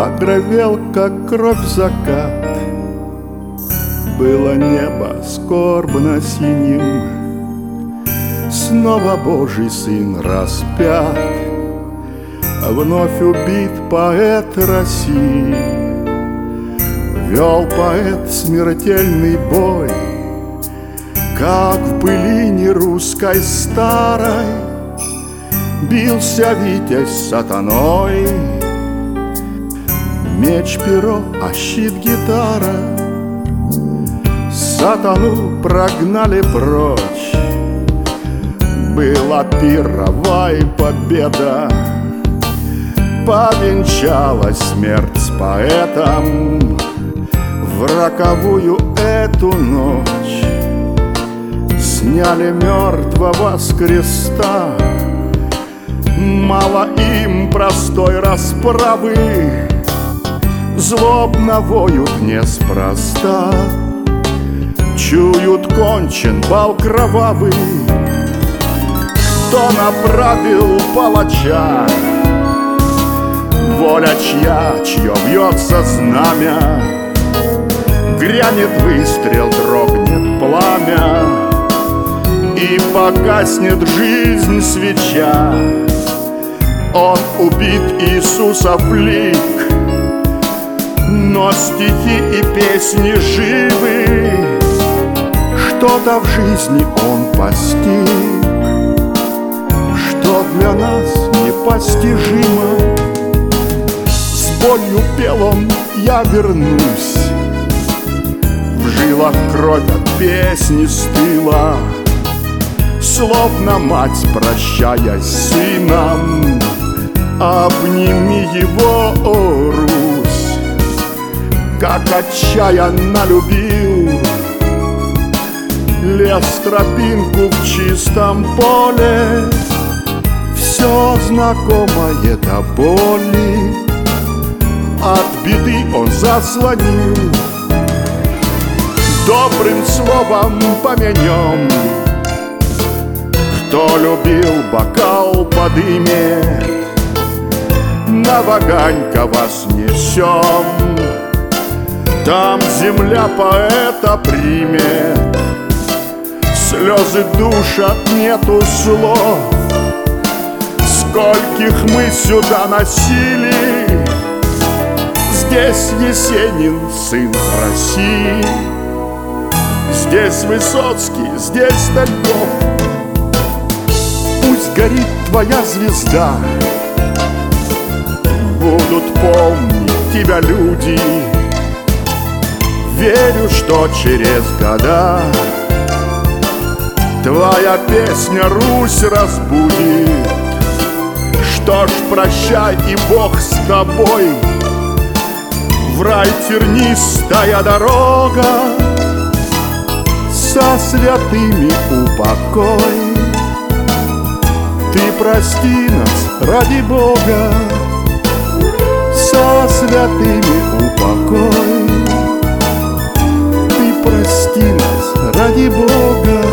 Багровел, как кровь, закат. Было небо скорбно синим, снова Божий Сын распят. Вновь убит поэт России, вел поэт смертельный бой, как в былине русской старой бился витязь с сатаной. Меч, перо, а щит, гитара сатану прогнали прочь. Была пировая победа, повенчалась смерть с поэтом в роковую эту ночь. Сняли мертвого с креста, мало им простой расправы, злобно воют неспроста. Чуют, кончен бал кровавый. Кто направил палача? Воля чья, чье бьется знамя? Грянет выстрел, дрогнет пламя, и погаснет жизнь свеча. Он убит, Иисусов лик, но стихи и песни живы. Что-то в жизни он постиг, что для нас непостижимо. С болью пел он: я вернусь. В жилах кровь от песни стыла, словно мать, прощаясь с сыном: обними его, о Русь. Как отчаянно любил, лес тропинку в чистом поле, все знакомое до боли от беды он заслонил. Добрым словом помянем, кто любил, бокал подымет, на Ваганьково снесем. Там земля поэта примет, слезы душат, нету слов. Скольких мы сюда носили, здесь Есенин, сын России. Здесь Высоцкий, здесь Тальков. Пусть горит твоя звезда, будут помнить тебя люди. Верю, что через года твоя песня Русь разбудит. Что ж, прощай, и Бог с тобой. В рай тернистая дорога, со святыми упокой. Ты прости нас, ради Бога, со святыми упокой. Ты прости нас, ради Бога.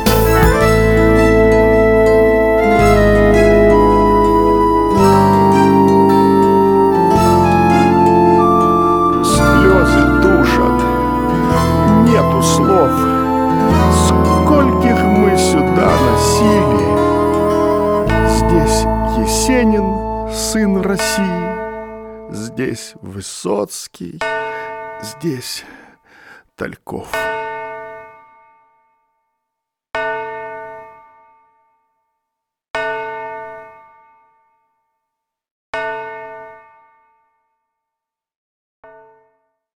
Слезы душат, нету слов. Скольких мы сюда носили. Здесь Есенин, сын России. Здесь Высоцкий, здесь Тальков.